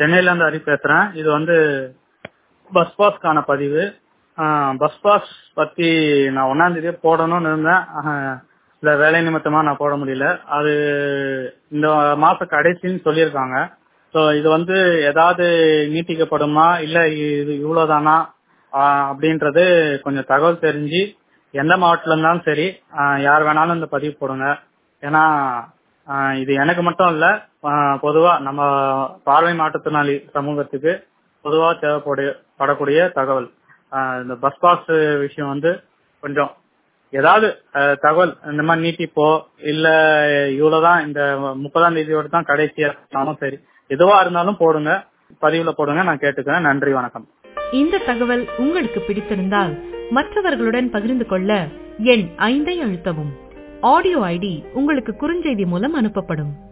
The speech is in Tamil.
சென்னையில இருந்து ஹரி பேசுறேன். இது வந்து பஸ் பாஸ்க்கான பதிவு. பஸ் பாஸ் பத்தி நான் 1ஆம் தேதியே போடணும்னு இருந்தேன். இந்த வேலை நிமித்தமா நான் போட முடியல. அது இந்த மாச கடைசின்னு சொல்லியிருக்காங்க. ஸோ இது வந்து ஏதாவது நீட்டிக்கப்படுமா இல்ல இது இவ்வளவுதானா அப்படின்றது கொஞ்சம் தகவல் தெரிஞ்சு எந்த மாவட்டத்துல இருந்தாலும் சரி யார் வேணாலும் இந்த பதிவு போடுங்க. ஏன்னா இது எனக்கு மட்டும் இல்ல, பொதுவா நம்ம பார்வை மாற்றுத்திறனாளி சமூகத்துக்கு பொதுவா தேவைப்படக்கூடிய தகவல். இந்த பஸ் பாஸ் விஷயம் வந்து கொஞ்சம் ஏதாவது தகவல் இந்த மாதிரி நீட்டிப்போ இல்ல இவ்வளவுதான் இந்த 30ஆம் தேதியோட தான் கடைசியா சரி எதுவா இருந்தாலும் போடுங்க, பதிவுல போடுங்க, நான் கேட்டுக்கிறேன். நன்றி, வணக்கம். இந்த தகவல் உங்களுக்கு பிடித்திருந்தால் மற்றவர்களுடன் பகிர்ந்து கொள்ள எண் 5 அழுத்தவும். ஆடியோ ஐடி உங்களுக்கு குறுஞ்செய்தி மூலம் அனுப்பப்படும்.